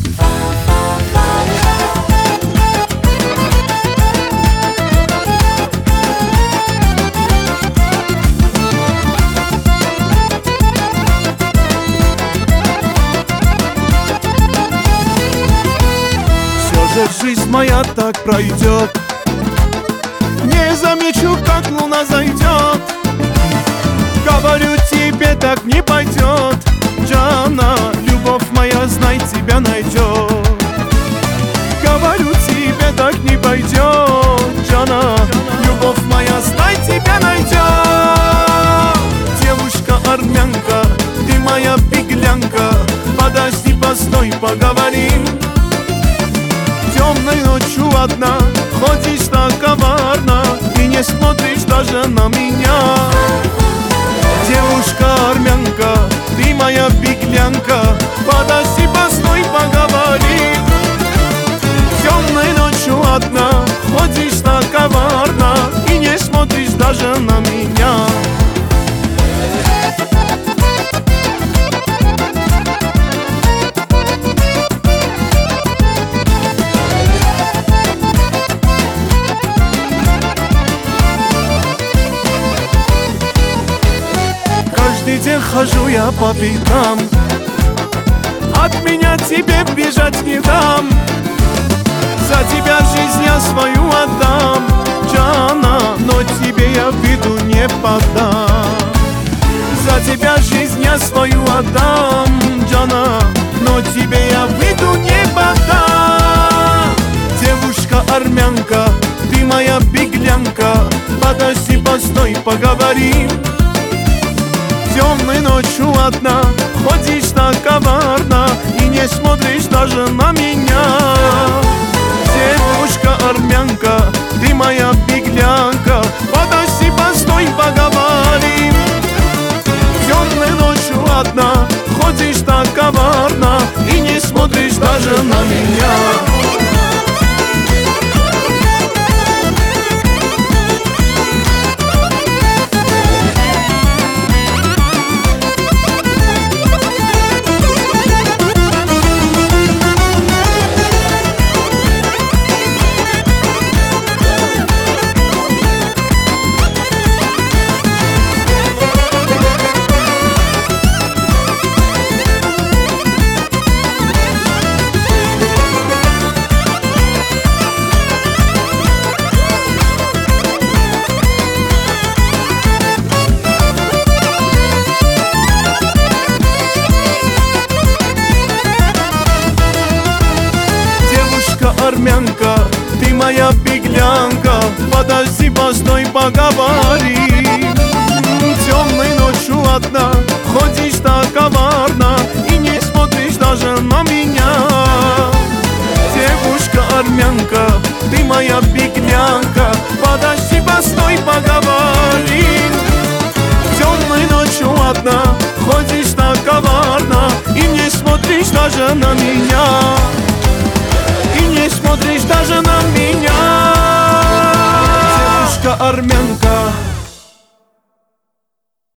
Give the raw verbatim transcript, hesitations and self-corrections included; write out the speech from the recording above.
Жизнь моя так пройдет, не замечу, как луна зайдет. Говорю тебе, так не пойдет, Джана, любовь моя, знай, тебя найдет. Говорю тебе, так не пойдет, Джана, любовь моя, знай, тебя найдет. Девушка-армянка, ты моя беглянка, подожди, постой, поговорим. Темной ночью одна ходишь так коварно и не смотришь даже на меня. Девушка-армянка, ты моя беглянка, подожди, постой, поговорим. Темной ночью одна ходишь так коварно и не смотришь даже на меня. Каждый день хожу я по пятам, от меня тебе бежать не дам. За тебя жизнь я свою отдам, Джана, но тебе я виду не подам. За тебя жизнь я свою отдам, Джана, но тебе я виду не подам. Девушка-армянка, ты моя беглянка, подожди, постой, поговорим. Темной ночью одна ходишь так коварно и не смотришь даже на меня. Девушка-армянка, ты моя беглянка, подожди, постой, поговорим. Темной ночью одна ходишь так коварно и не смотришь даже на меня. Армянка, ты моя беглянка, подожди, постой, поговорим. Темной ночью одна ходишь так коварно и не смотришь даже на меня. Девушка-армянка, ты моя беглянка, подожди, постой, поговорим. Темной ночью одна ходишь так коварно и не смотришь даже на меня. И не смотришь даже на меня. Девушка-армянка,